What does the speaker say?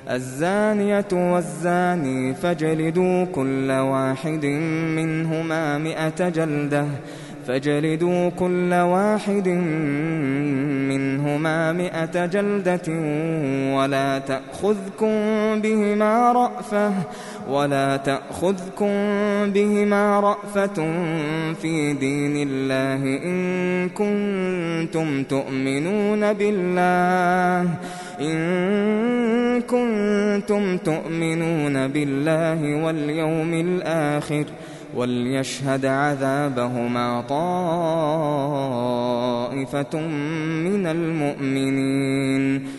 الزانية والزاني فاجلدوا كل واحد منهما 100 جلدة ولا تأخذكم بهما رأفة في دين الله إن كنتم تؤمنون بالله واليوم الآخر وليشهد عذابهما طائفة من المؤمنين.